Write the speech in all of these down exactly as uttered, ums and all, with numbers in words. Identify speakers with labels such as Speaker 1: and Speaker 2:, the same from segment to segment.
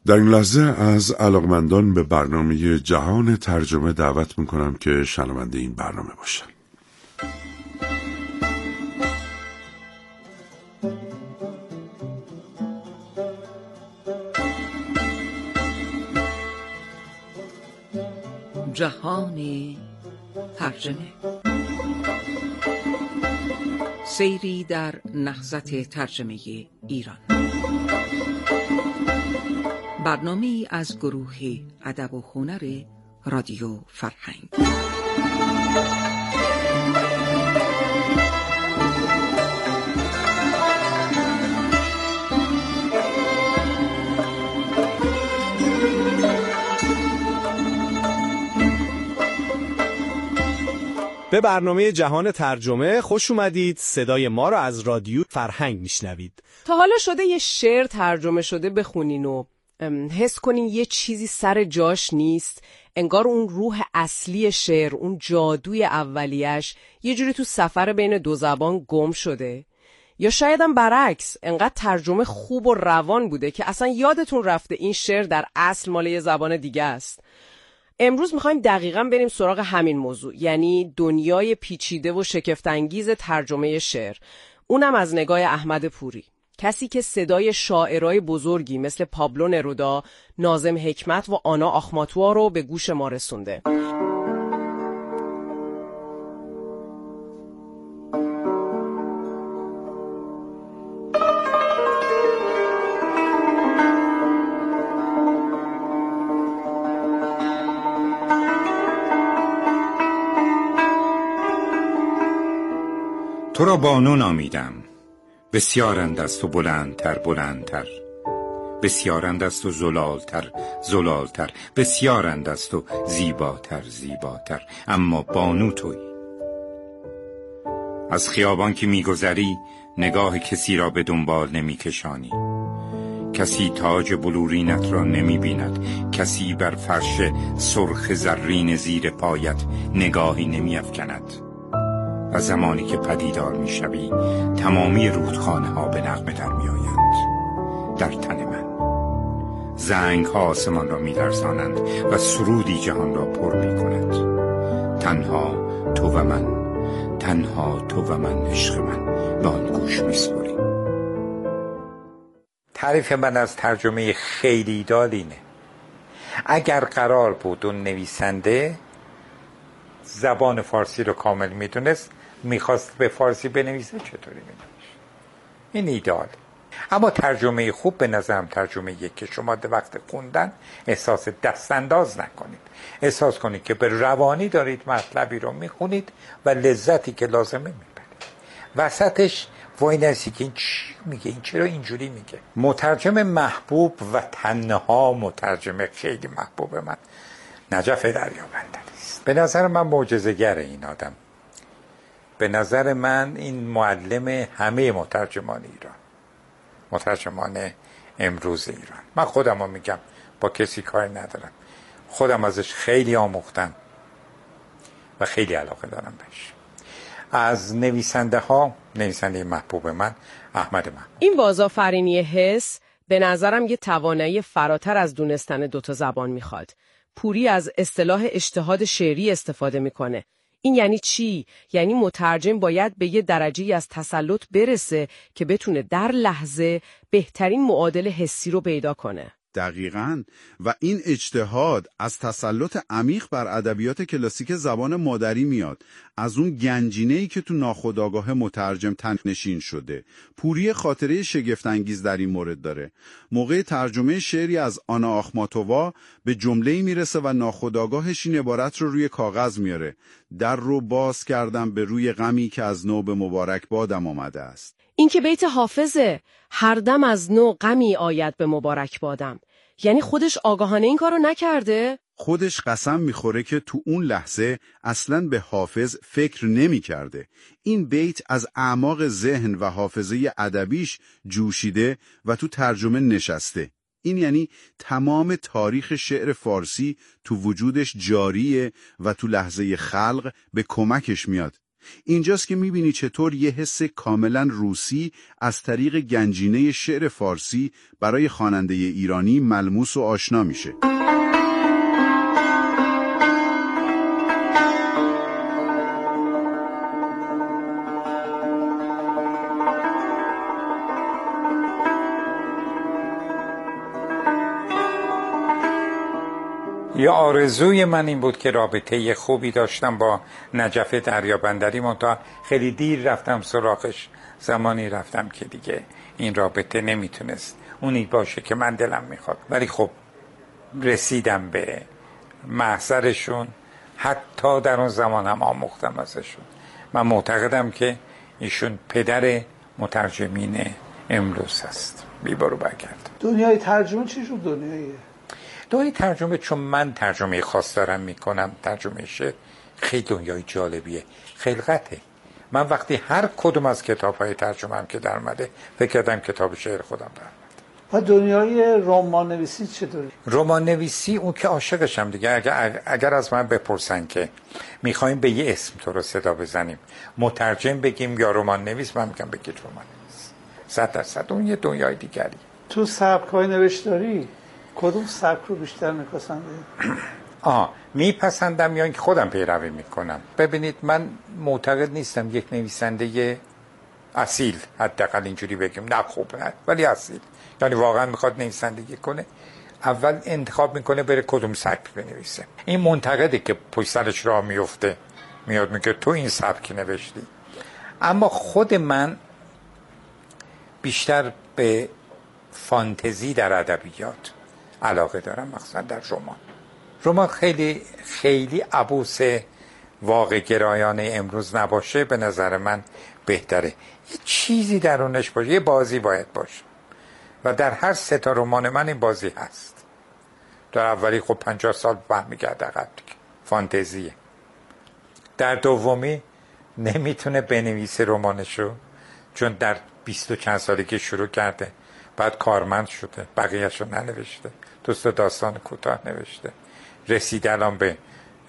Speaker 1: در این لحظه از علاقمندان به برنامه جهان ترجمه دعوت میکنم که شنونده این برنامه باشن.
Speaker 2: جهان ترجمه، سیری در نهضت ترجمه ایران. برنامه‌ای از گروه ادب و هنر رادیو فرهنگ.
Speaker 3: به برنامه جهان ترجمه خوش اومدید. صدای ما رو از رادیو فرهنگ میشنوید.
Speaker 4: تا حالا شده یه شعر ترجمه شده بخونین و حس کنین یه چیزی سر جاش نیست، انگار اون روح اصلی شعر، اون جادوی اولیش یه جوری تو سفر بین دو زبان گم شده؟ یا شاید هم برعکس، انقدر ترجمه خوب و روان بوده که اصلا یادتون رفته این شعر در اصل مال یه زبان دیگه است. امروز میخوایم دقیقاً بریم سراغ همین موضوع، یعنی دنیای پیچیده و شگفت‌انگیز ترجمه شعر، اونم از نگاه احمد پوری، کسی که صدای شاعرای بزرگی مثل پابلو نرودا، ناظم حکمت و آنا آخماتوا رو به گوش ما رسونده.
Speaker 5: تو را بانو نامیدم، بسیارند از تو بلندتر بلندتر، بسیارند از تو زلالتر زلالتر، بسیارند از تو زیباتر زیباتر، اما بانو تویی. از خیابان که میگذری نگاه کسی را به دنبال نمیکشانی، کسی تاج بلورینت را نمیبیند، کسی بر فرش سرخ زرین زیر پایت نگاهی نمیافکند. و زمانی که پدیدار میشوی تمامی رودخانه ها به نغمه در میآیند در تن من. زنگ ها آسمان را میلرزانند و سرودی جهان را پر میکند. تنها تو و من، تنها تو و من، عشق من، به آن گوش میسپریم. تعریف من از ترجمه خیلی دالینه. اگر قرار بود اون نویسنده زبان فارسی رو کامل میدونست، میخواست به فارسی بنویسه، چطوری مینویشه؟ این ایدئال. اما ترجمه خوب به نظرم ترجمه یک که شما در وقت خوندن احساس دستانداز نکنید، احساس کنید که به روانی دارید مطلبی رو میخونید و لذتی که لازمه میبرید. وسطش وای نسی که این چی میگه، این چرا اینجوری میگه. مترجم محبوب و تنها مترجم خیلی محبوب من نجف دریابندری است. به نظر من معجزه‌گر این آدم. به نظر من این معلم همه مترجمان ایران، مترجمان امروز ایران. من خودم رو میگم، با کسی کار ندارم، خودم ازش خیلی آموختم و خیلی علاقه دارم بهش. از نویسنده ها، نویسنده محبوب من احمد محمود.
Speaker 4: این بازآفرینی حس به نظرم یه توانایی فراتر از دونستن دوتا زبان میخواد. پوری از اصطلاح اجتهاد شعری استفاده میکنه. این یعنی چی؟ یعنی مترجم باید به یه درجه‌ای از تسلط برسه که بتونه در لحظه بهترین معادل حسی رو پیدا کنه.
Speaker 6: دقیقاً. و این اجتهاد از تسلط عمیق بر ادبیات کلاسیک زبان مادری میاد، از اون گنجینه‌ای که تو ناخودآگاه مترجم تنشین شده. پوری خاطره شگفت‌انگیز در این مورد داره. موقع ترجمه شعری از آنا آخماتوا به جمله‌ای میرسه و ناخودآگاهش این عبارت رو روی کاغذ میاره: در رو باز کردم به روی غمی که از نو به مبارک بادم آمده است.
Speaker 4: این که بیت حافظه، هر دم از نو غمی آید به مبارک بادم. یعنی خودش آگاهانه این کارو نکرده؟
Speaker 6: خودش قسم میخوره که تو اون لحظه اصلاً به حافظ فکر نمی کرده. این بیت از اعماق ذهن و حافظه ادبیش جوشیده و تو ترجمه نشسته. این یعنی تمام تاریخ شعر فارسی تو وجودش جاریه و تو لحظه خلق به کمکش میاد. اینجاست که میبینی چطور یه حس کاملا روسی از طریق گنجینه شعر فارسی برای خواننده ایرانی ملموس و آشنا میشه.
Speaker 5: یه آرزوی من این بود که رابطه خوبی داشتم با نجف دریابندری، منتها خیلی دیر رفتم سراغش. زمانی رفتم که دیگه این رابطه نمیتونست اونی باشه که من دلم میخواد، ولی خب رسیدم به محضرشون. حتی در اون زمان هم آموختم ازشون. من معتقدم که ایشون پدر مترجمین امروز هست. بیبارو برگرد.
Speaker 7: دنیای ترجمه چی شد؟ دنیای
Speaker 5: دنیای ترجمه، چون من ترجمه خاص دارم میکنم، ترجمه شعر خیلی دنیای جالبیه، خلقته. من وقتی هر کدوم از کتاب‌های ترجمه هم که در اومده فکر کردم کتاب شعر خودم در اومد.
Speaker 7: و دنیای رمان نویسی چطوری؟
Speaker 5: رمان نویسی اون که عاشقشم دیگه. اگر, اگر از من بپرسن که میخوایم به یه اسم تو رو صدا بزنیم، مترجم بگیم یا رمان نویس، من میگم بگید رمان نویس. صد درصد اون یه دنیای دیگری.
Speaker 7: تو سبک‌های نوشتاری کدوم سبک رو بیشتر میپسندی؟
Speaker 5: آه میپسندم یا اینکه خودم پیروی میکنم. ببینید من معتقد نیستم یک نویسنده اصیل، حداقل اینجوری بگیم، نه خوب نه ولی اصیل، یعنی واقعا میخواد نویسندگی کنه، اول انتخاب میکنه بره کدوم سبک بنویسه. این منتقده که پشت سرش راه میفته میاد میگه تو این سبک نوشتی. اما خود من بیشتر به فانتزی در ادبیات علاقه دارم، مخصوصا در رمان. رمان خیلی خیلی عبوس واقع گرایانه امروز نباشه، به نظر من بهتره. یه چیزی درونش باشه، یه بازی باید باشه و در هر سه تا رمان من این بازی هست. در اولی خب پنجاه سال برمیگرده عقب دیگه، فانتزیه. در دومی نمیتونه بنویسه رمانشو، چون در بیست و چند سالگی شروع کرده، بعد کارمند شده، بقیه‌شو ننوشته، دوست داستان کوتاه نوشته، رسیده الان به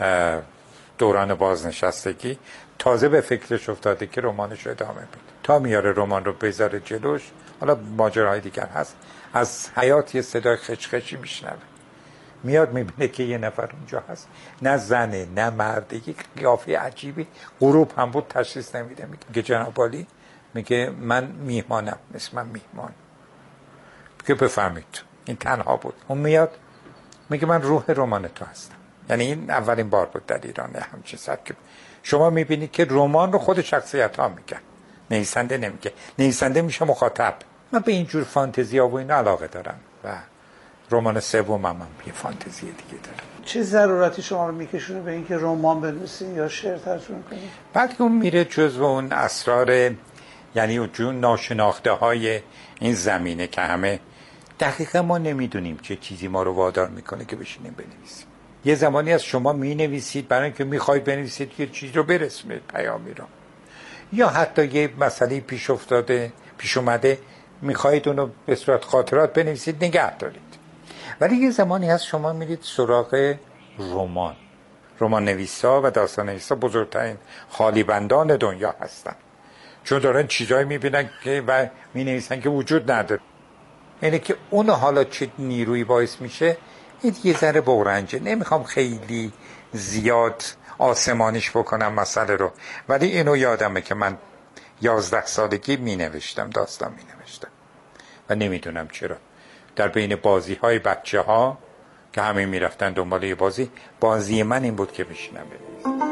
Speaker 5: دوران بازنشستگی، تازه به فکرش افتاده که رمانش رو ادامه بده. تا میاره رمان رو بذاره جلوش، حالا ماجراهای دیگر هست، از حیات یه صدای خچخچی میشنوه، میاد میبینه که یه نفر اونجا هست، نه زنه نه مرده، یک قیافه عجیبی، غروب هم بود تشخیص نمیده، میگه جناب عالی، میگه من میهمانم، اسمم میهمان. که بفهمید این تنها بود. اون میاد میگه من روح رمان تو هستم. یعنی این اولین بار بود در ایران همچین سبکی. شما میبینید که رمان رو خود شخصیت ها میگن، نویسنده نمیگه، نویسنده میشه مخاطب. من به اینجور فانتزی ها و این علاقه دارم و رمان سومم هم یه فانتزی دیگه دارم.
Speaker 7: چه ضرورتی شما رو میکشونه به اینکه رمان بنویسین یا شعر ترجمه کنید؟
Speaker 5: بعد که اون میره جزو اون اسرار، یعنی جون ناشناخته های این زمینه که همه دقیقا ما نمیدونیم چه چیزی ما رو وادار میکنه که بشینیم بنویسیم. یه زمانی از شما مینویسید برای اینکه میخواید بنویسید یه چیز رو برسونید، پیامی رو، یا حتی یه مسئله پیش افتاده پیش اومده میخواید اونو به صورت خاطرات بنویسید نگه دارید. ولی یه زمانی هست شما میرید سراغ رمان. رمان نویسا و داستان نویسا بزرگترین خالیبندان دنیا هستن، چون دارن چیزایی میبینن که و مینویسن که وجود نداره. یعنی که اون حالا چه نیروی باعث میشه، این یه ذره بورنجه. نمیخوام خیلی زیاد آسمانیش بکنم مسئله رو، ولی اینو یادمه که من یازده سالگی مینوشتم، داستان مینوشتم و نمیدونم چرا در بین بازی های بچه ها که همه میرفتن دنبال یه بازی، بازی من این بود که بشینم بنویسم.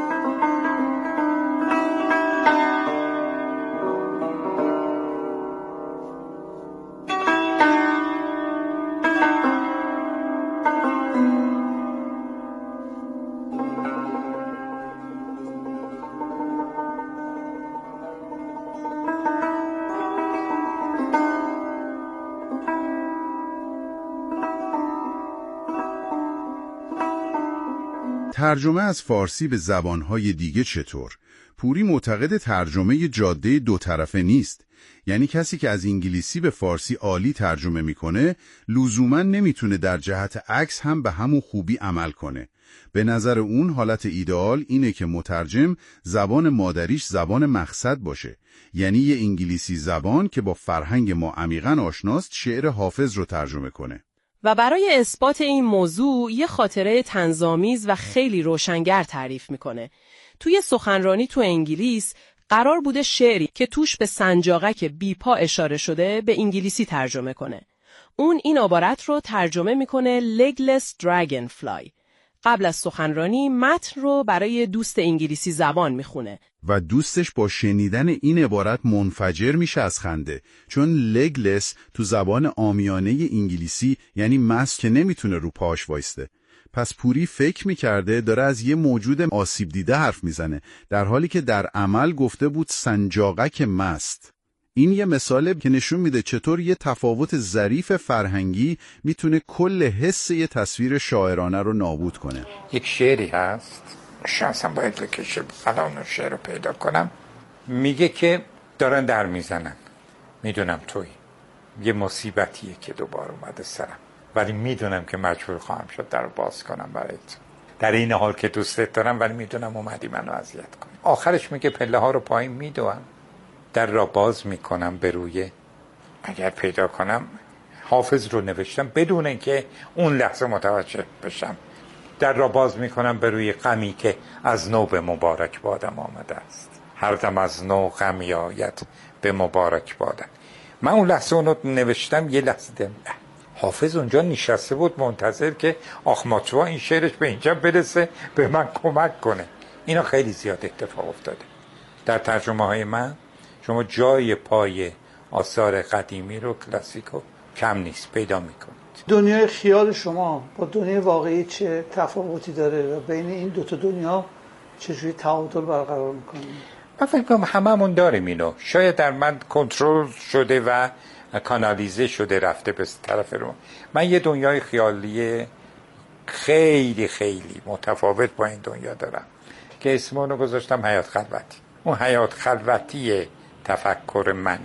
Speaker 6: ترجمه از فارسی به زبانهای دیگه چطور؟ پوری معتقد ترجمه جاده دو طرفه نیست. یعنی کسی که از انگلیسی به فارسی عالی ترجمه میکنه لزوما نمیتونه در جهت عکس هم به همون خوبی عمل کنه. به نظر اون حالت ایدئال اینه که مترجم زبان مادریش زبان مقصد باشه، یعنی یه انگلیسی زبان که با فرهنگ ما عمیقاً آشناست شعر حافظ رو ترجمه کنه.
Speaker 4: و برای اثبات این موضوع یه خاطره طنزآمیز و خیلی روشنگر تعریف میکنه. توی سخنرانی تو انگلیس قرار بوده شعری که توش به سنجاقک بیپا اشاره شده به انگلیسی ترجمه کنه. اون این عبارت رو ترجمه میکنه legless dragonfly. قبل از سخنرانی متن رو برای دوست انگلیسی زبان میخونه
Speaker 6: و دوستش با شنیدن این عبارت منفجر میشه از خنده، چون legless تو زبان عامیانه انگلیسی یعنی مست که نمیتونه رو پاش وایسته. پس پوری فکر میکرده داره از یه موجود آسیب دیده حرف میزنه، در حالی که در عمل گفته بود سنجاقک مست. این یه مثاله که نشون میده چطور یه تفاوت ظریف فرهنگی میتونه کل حس یه تصویر شاعرانه رو نابود کنه.
Speaker 5: یک شعری هست، شانسم باید بکشه الان شعر رو پیدا کنم، میگه که دارن در میزنن، میدونم توی یه مصیبتیه که دوباره اومده سرم، ولی میدونم که مجبور خواهم شد در رو باز کنم برایت، در این حال که دوستت دارم ولی میدونم اومدی منو اذیت کنی. آخرش میگه پله ها رو پایین میدوام، در را باز میکنم به روی، اگر پیدا کنم حافظ رو نوشتم بدون اینکه اون لحظه متوجه بشم، در را باز میکنم به روی غمی که از نو به مبارک بادم آمده است، هر دم از نو غمی آید به مبارک بادم. من اون لحظه اونو نوشتم، یه لحظه دم حافظ اونجا نشسته بود منتظر که آخماتوا این شعرش به اینجا برسه به من کمک کنه. اینا خیلی زیاد اتفاق افتاده در ترجمه های من. شما جای پای آثار قدیمی رو کلاسیکو کم نیست پیدا میکنید.
Speaker 7: دنیای خیال شما با دنیای واقعی چه تفاوتی داره و بین این دوتا دنیا چجوری تعادل برقرار میکنید؟
Speaker 5: من فکر کنم هممون داریم اینو، شاید در من کنترل شده و کانالیزه شده رفته به طرف رو. من یه دنیای خیالی خیلی خیلی متفاوت با این دنیا دارم که اسمونو گذاشتم حیات خلوتی. اون حیات خلوتی تفکر منه.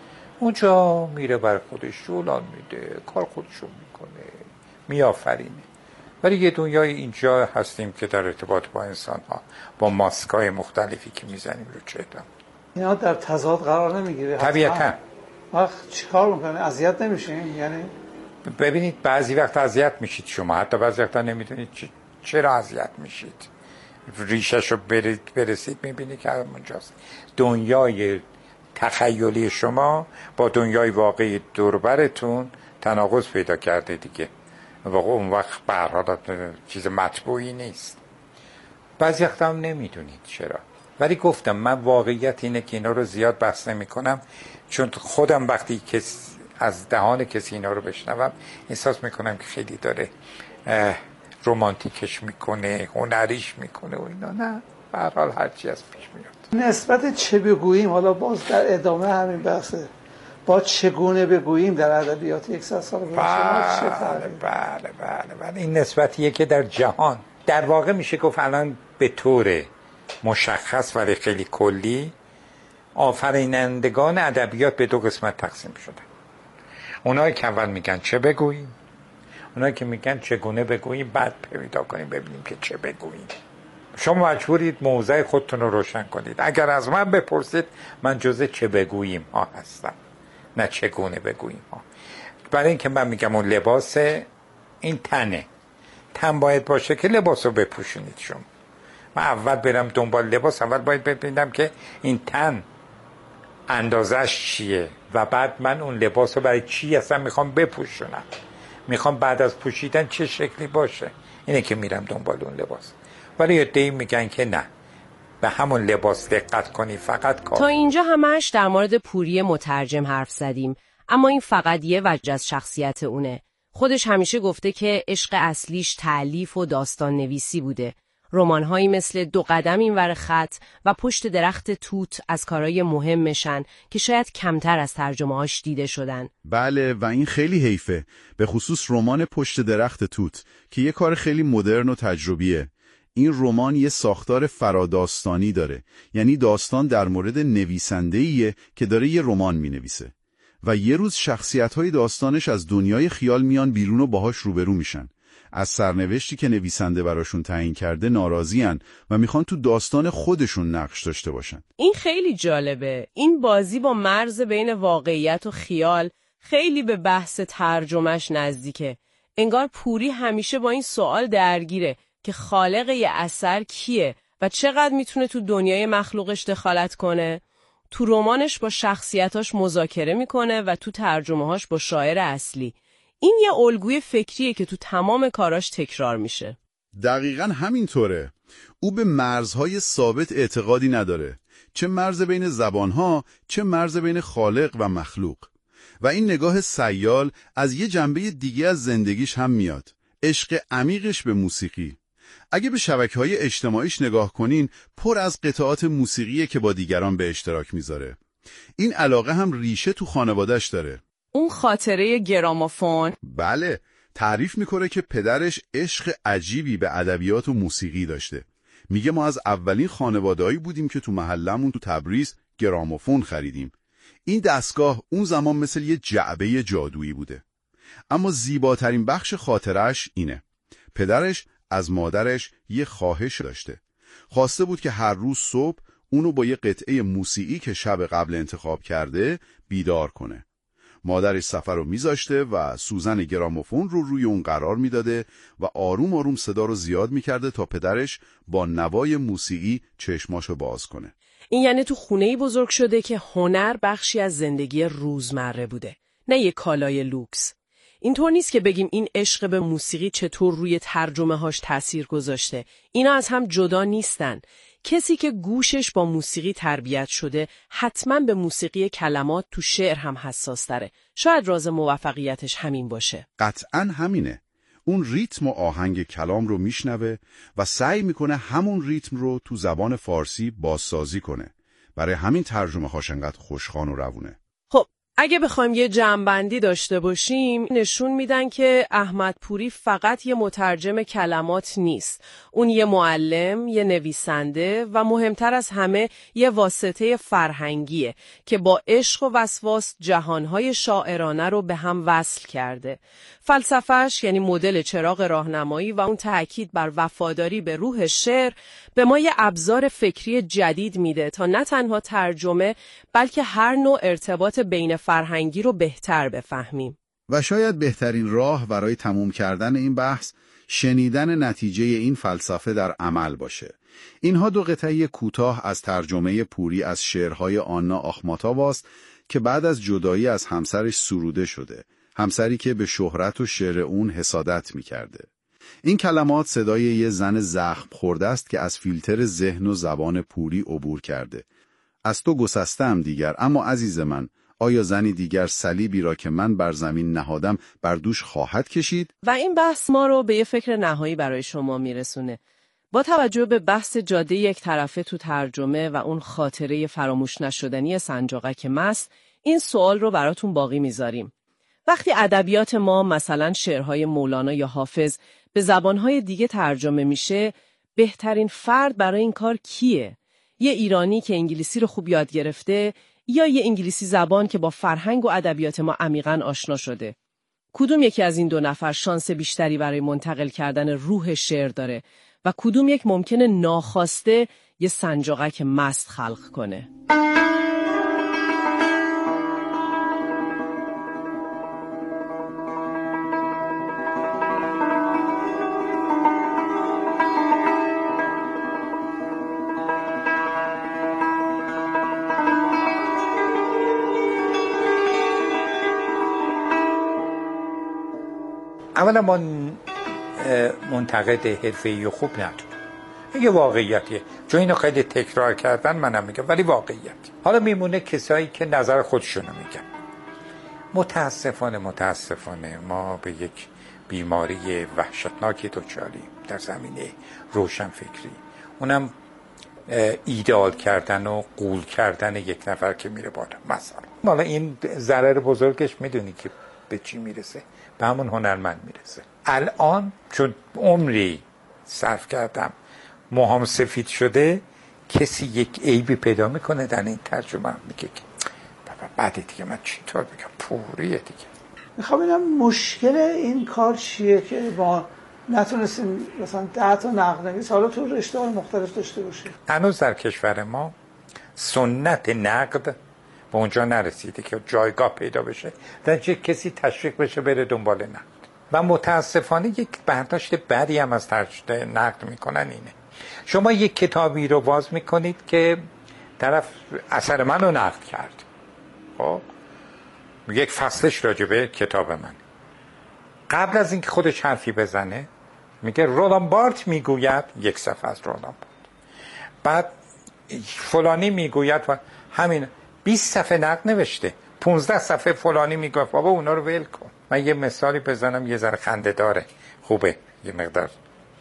Speaker 5: اونجا میره بر خودش جولان میده، کار خودشو میکنه، میآفرینه. ولی یه دنیای اینجا هستیم که در ارتباط با انسان ها با ماسکای مختلفی که میزنیم رو چهتم.
Speaker 7: اینا در تضاد قرار نمیگیره؟
Speaker 5: طبیعتا.
Speaker 7: وقت چیکار میکنه؟ اذیت نمیشین؟ یعنی
Speaker 5: ببینید بعضی وقت اذیت میشید شما، حتی بعضی وقتا نمیدونید چرا اذیت میشید. ریشش رو برسید میبینید که همونجاست. دنیای تخیلی شما با دنیای واقعی دوربرتون تناقض پیدا کرده دیگه. واقعا اون وقت به هر حال چیز مطبوعی نیست. بعضی وقتا هم نمیدونید چرا. ولی گفتم من واقعیت اینه که اینا رو زیاد بحث نمی کنم، چون خودم وقتی که از دهان کسی اینا رو بشنوم احساس میکنم که خیلی داره رمانتیکش میکنه، هنریش میکنه و اینا. نه، به هر حال هرچی از پیش میاد.
Speaker 7: نسبت چه بگوییم، حالا باز در ادامه همین بحثه، با چگونه بگوییم در ادبیات یکصد سال گذشته چه
Speaker 5: بله بله بله بله این نسبتیه که در جهان در واقع میشه گفت الان به طور مشخص ولی خیلی کلی آفرینندگان ادبیات به دو قسمت تقسیم شدن. اونایی که اول میگن چه بگوییم، اونایی که میگن چگونه بگوییم، بعد پیدا کنیم ببینیم که چه بگوییم. شما مجبورید موضع خودتون رو روشن کنید. اگر از من بپرسید من جزء چه بگوییم ها هستم، نه چگونه بگوییم ها. برای اینکه من میگم اون لباس این تنه، تن باید باشه که لباس رو بپوشونید. شما من اول برم دنبال لباس، اول باید ببینم که این تن اندازش چیه و بعد من اون لباس رو برای چی اصلا میخوام بپوشونم، میخوام بعد از پوشیدن چه شکلی باشه. اینه که میرم دنبال اون لباس. ولی عده‌ای میگن که نه، به همون لباس دقت کنی فقط کار.
Speaker 4: تا اینجا همش در مورد پوری مترجم حرف زدیم، اما این فقط یه وجه از شخصیت اونه. خودش همیشه گفته که عشق اصلیش تألیف و داستان نویسی بوده. رمان‌هایی مثل دو قدم اینور خط و پشت درخت توت از کارهای مهمشن که شاید کمتر از ترجمه‌هاش دیده شدن.
Speaker 6: بله، و این خیلی حیفه، به خصوص رمان پشت درخت توت که یه کار خیلی مدرن و تجربیه. این رمان یه ساختار فراداستانی داره، یعنی داستان در مورد نویسنده‌ایه که داره یه رمان می‌نویسه و یه روز شخصیت‌های داستانش از دنیای خیال میان بیرون و باهاش روبرو میشن. از سرنوشتی که نویسنده براشون تعیین کرده ناراضی‌اند و میخوان تو داستان خودشون نقش داشته باشن.
Speaker 4: این خیلی جالبه. این بازی با مرز بین واقعیت و خیال خیلی به بحث ترجمهش نزدیکه. انگار پوری همیشه با این سوال درگیره که خالق یه اثر کیه و چقدر میتونه تو دنیای مخلوقش دخالت کنه. تو رمانش با شخصیتاش مذاکره میکنه و تو ترجمه‌هاش با شاعر اصلی. این یه الگوی فکریه که تو تمام کاراش تکرار میشه.
Speaker 6: دقیقاً همینطوره. او به مرزهای ثابت اعتقادی نداره. چه مرز بین زبانها، چه مرز بین خالق و مخلوق. و این نگاه سیال از یه جنبه دیگه از زندگیش هم میاد. عشق عمیقش به موسیقی. اگه به شبکه‌های اجتماعیش نگاه کنین، پر از قطعات موسیقیه که با دیگران به اشتراک میذاره. این علاقه هم ریشه تو خانواده‌اش داره.
Speaker 4: اون خاطره گرامافون؟
Speaker 6: بله، تعریف میکنه که پدرش عشق عجیبی به ادبیات و موسیقی داشته. میگه ما از اولین خانواده‌ای بودیم که تو محلمون تو تبریز گرامافون خریدیم. این دستگاه اون زمان مثل یه جعبه جادویی بوده. اما زیباترین بخش خاطرش اینه. پدرش از مادرش یه خواهش داشته. خواسته بود که هر روز صبح اونو با یه قطعه موسیقی که شب قبل انتخاب کرده بیدار کنه. مادرش سفر رو میذاشته و سوزن گرامافون رو روی اون قرار میداده و آروم آروم صدا رو زیاد میکرده تا پدرش با نوای موسیقی چشماشو باز کنه.
Speaker 4: این یعنی تو خونه‌ای بزرگ شده که هنر بخشی از زندگی روزمره بوده، نه یه کالای لوکس. اینطور نیست که بگیم این عشق به موسیقی چطور روی ترجمه هاش تأثیر گذاشته. اینا از هم جدا نیستن. کسی که گوشش با موسیقی تربیت شده حتما به موسیقی کلمات تو شعر هم حساس تره. شاید راز موفقیتش همین باشه.
Speaker 6: قطعاً همینه. اون ریتم و آهنگ کلام رو میشنوه و سعی میکنه همون ریتم رو تو زبان فارسی بازسازی کنه. برای همین ترجمه هاش انقدر خوشخوان و روونه.
Speaker 4: خب اگه بخوایم یه جمع‌بندی داشته باشیم، نشون میدن که احمد پوری فقط یه مترجم کلمات نیست. اون یه معلم، یه نویسنده و مهمتر از همه یه واسطه فرهنگیه که با عشق و وسواس جهانهای شاعرانه رو به هم وصل کرده. فلسفه‌اش یعنی مدل چراغ راهنمایی و اون تأکید بر وفاداری به روح شعر به ما یه ابزار فکری جدید میده تا نه تنها ترجمه بلکه هر نوع ارتباط بین فرهنگی رو بهتر بفهمیم.
Speaker 6: و شاید بهترین راه برای تموم کردن این بحث شنیدن نتیجه این فلسفه در عمل باشه. اینها دو قطعه کوتاه از ترجمه پوری از شعرهای آنا آخماتاواست که بعد از جدایی از همسرش سروده شده. همسری که به شهرت و شعر اون حسادت می‌کرده. این کلمات صدای یه زن زخم خورده است که از فیلتر ذهن و زبان پوری عبور کرده. از تو گسستم دیگر، اما عزیز من، آیا زنی دیگر صلیبی را که من بر زمین نهادم بر دوش خواهد کشید؟
Speaker 4: و این بحث ما رو به یه فکر نهایی برای شما میرسونه. با توجه به بحث جاده یک طرفه تو ترجمه و اون خاطره فراموش نشدنی سنجاقک مست، این سوال رو براتون باقی میذاریم. وقتی ادبیات ما مثلا شعرهای مولانا یا حافظ به زبانهای دیگه ترجمه میشه، بهترین فرد برای این کار کیه؟ یه ایرانی که انگلیسی رو خوب یاد گرفته یا یه انگلیسی زبان که با فرهنگ و ادبیات ما عمیقاً آشنا شده؟ کدوم یکی از این دو نفر شانس بیشتری برای منتقل کردن روح شعر داره و کدوم یک ممکنه ناخواسته یه سنجاقک مست خلق کنه؟
Speaker 5: اولا ما منتقد حرفه‌ای و خوب نداریم. یه واقعیتیه. چون اینو خیلی تکرار کردن منم میگم، ولی واقعیت. حالا میمونه کسایی که نظر خودشونو میگن. متاسفانه متاسفانه ما به یک بیماری وحشتناکی دچاریم در زمینه روشنفکری. اونم ایدئال کردن و قول کردن یک نفر که میره بالا. مثلا حالا این ضرر بزرگش میدونی که به چی میرسه؟ به همون هنرمند میرسه. الان چون عمری صرف کردم موهام سفید شده، کسی یک عیبی پیدا میکنه در این ترجمه، میگه که بابا بعد دیگه من چطور بگم، پوریه دیگه.
Speaker 7: میخوام ببینم مشکل این کار چیه که ما نتونستین مثلا ده تا نقدنویس حالا تو رشته‌های مختلف داشته باشید؟
Speaker 5: هنوز در کشور ما سنت نقد به اونجا نرسیده که جایگاه پیدا بشه در چه کسی تشویق بشه بره دنبال نقد. و متاسفانه یک برداشت بدی هم از نقد میکنن اینه: شما یک کتابی رو باز میکنید که طرف اثر من رو نقد کرد، خب یک فصلش راجبه کتاب من، قبل از اینکه خودش حرفی بزنه میگه رولان بارت میگوید، یک صفحه از رولان بارت، بعد فلانی میگوید و همین بیست صفحه نقد نوشته، پانزده صفحه فلانی میگه بابا اونا رو ول کن. من یه مثالی بزنم یه ذره خنده داره، خوبه یه مقدار.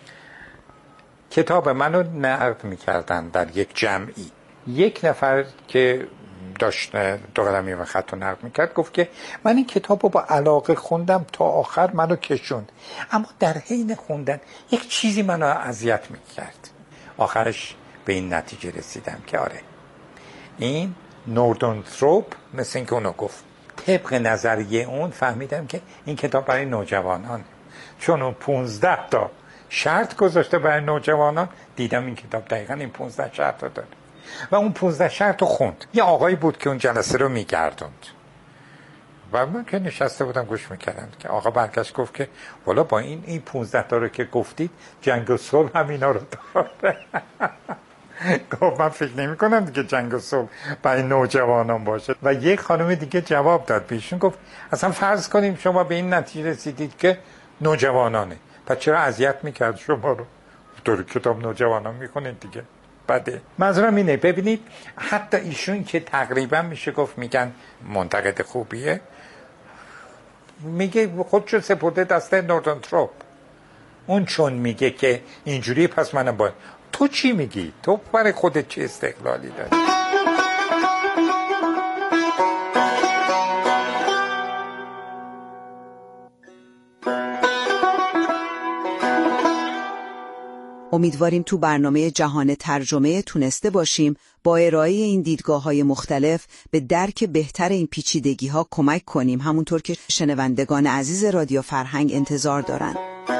Speaker 5: کتاب منو نقد میکردن در یک جمعی، یک نفر که داشت دو قلمی و خط رو نقد میکرد گفت که من این کتاب رو با علاقه خوندم تا آخر منو کشوند، اما در حین خوندن یک چیزی منو اذیت میکرد. آخرش به این نتیجه رسیدم که آره این نوردنتروپ مثل این که اونو گفت، طبق نظریه اون فهمیدم که این کتاب برای نوجوانان، چون اون پونزده تا شرط گذاشته برای نوجوانان، دیدم این کتاب دقیقا این پونزده شرط رو داره و اون پونزده شرط رو خوند. یه آقایی بود که اون جلسه رو میگردوند و من که نشسته بودم گوش میکردم که آقا برگشت گفت که والا با این این پونزده تا رو که گفتید جنگ و صلح هم اینا رو داره. گفت من فکر نمی کنم دیگه جنگ و صلح برای نوجوانان باشه. و یک خانم دیگه جواب داد بیشون، گفت اصلا فرض کنیم شما به این نتیجه رسیدید که نوجوانانه، پس چرا اذیت میکرد شما رو؟ دور کتاب نوجوانان میخونید دیگه. بده. منظورم اینه ببینید حتی ایشون که تقریبا میشه گفت میگن منتقد خوبیه، میگه خودشو سپرده دست نوردنتروپ. اون چون میگه که اینجوری پس منم باید. تو چی میگی؟ تو برای خودت چه استقلالی داری؟
Speaker 8: امیدواریم تو برنامه جهان ترجمه تونسته باشیم با ارائه این دیدگاه‌های مختلف به درک بهتر این پیچیدگی‌ها کمک کنیم، همونطور که شنوندگان عزیز رادیو فرهنگ انتظار دارن.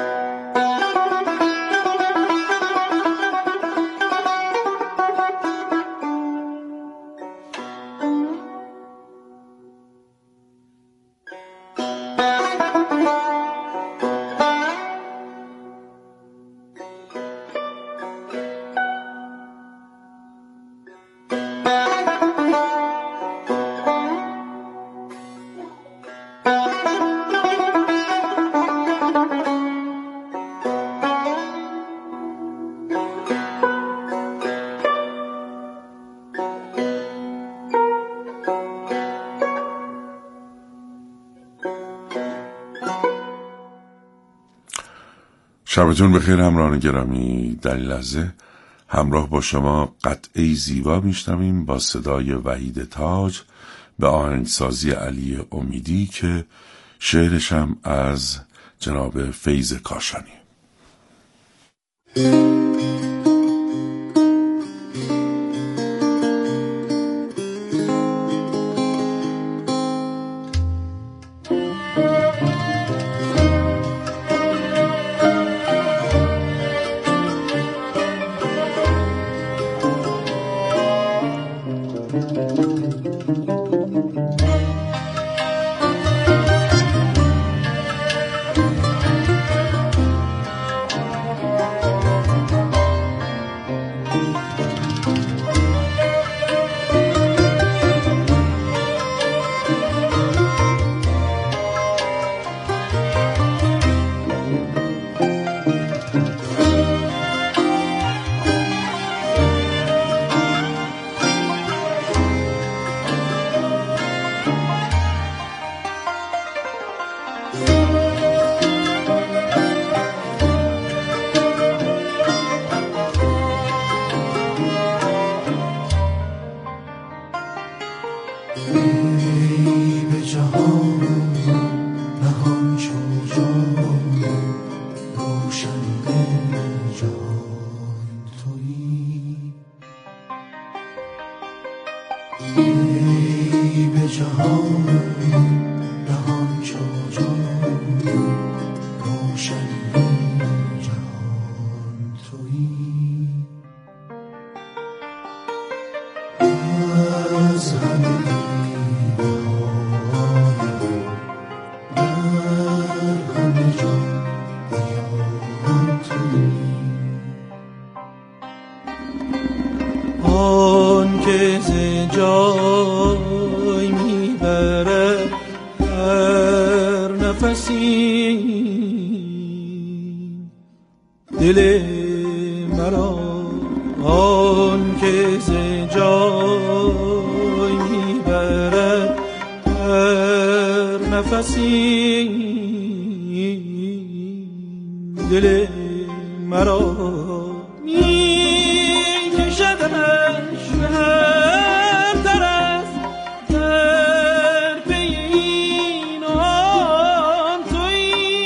Speaker 1: شبتون بخیر همراهان گرامی. در این لحظه همراه با شما قطعه زیبا میشنویم با صدای وحید تاج به آهنگسازی علی امیدی که شعرش هم از جناب فیض کاشانی.
Speaker 9: روشن بره هر نفسی دل مرا آن که ز جای میبرد هر نفسی دل مرا میکشدش به هر طرف در پی این آن تویی.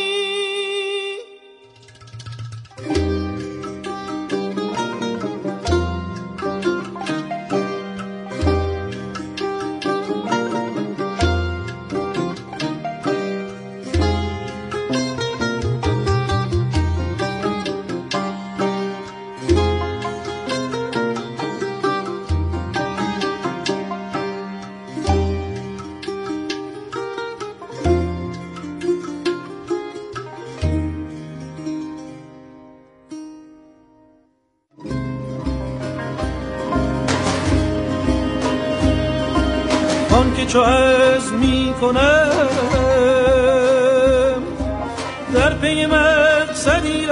Speaker 9: آن که چو از می کنم در پی مقصدی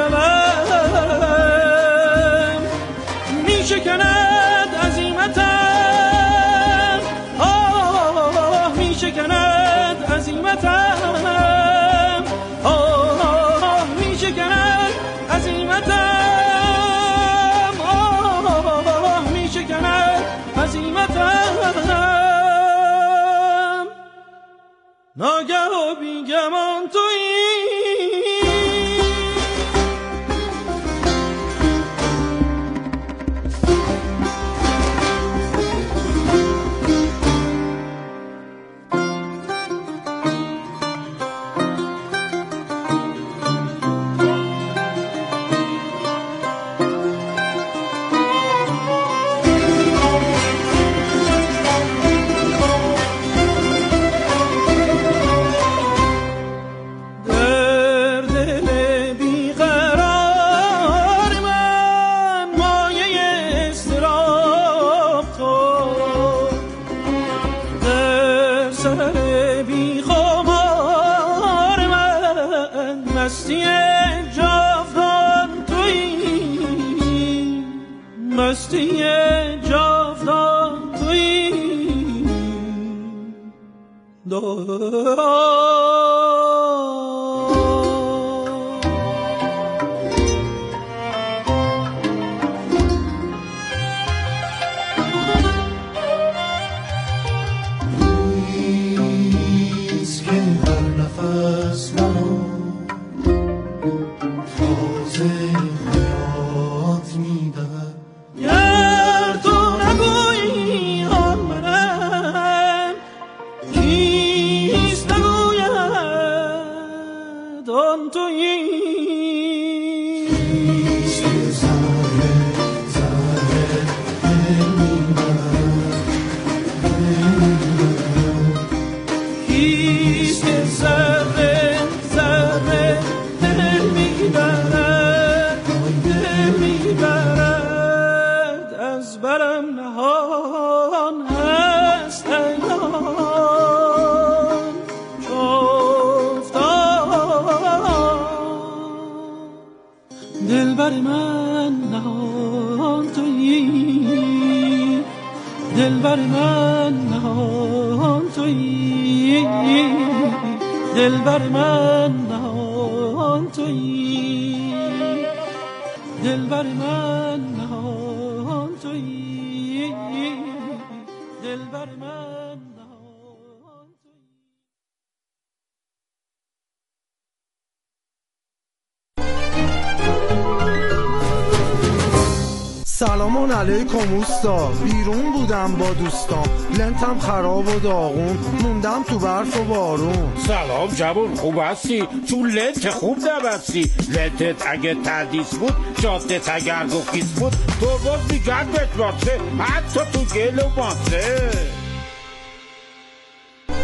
Speaker 9: روم می شکند عزیمتم، آه می شکند عزیمتم، آه می شکند عزیمتم، آه می شکند عزیمتم. ناگه و بیگمان تویی. مستی جاودان تویی، مستی جاودان تویی. دلبر من نهان تویی، دلبر من نهان تویی، دلبر من نهان تویی، دلبر من نهان تویی، دلبر من نهان تویی.
Speaker 10: سلامان علیکم اوستا، بیرون بودم با دوستام، لنتم خراب و داغون، موندم تو برف و بارون.
Speaker 11: سلام جوون، خوب هستی؟ چون لنت خوب نبستی. لنتت اگه تردیس بود، جادت اگر گفیس بود، تو باز میگرد بهت باسه، حتی تو گل و ماسه.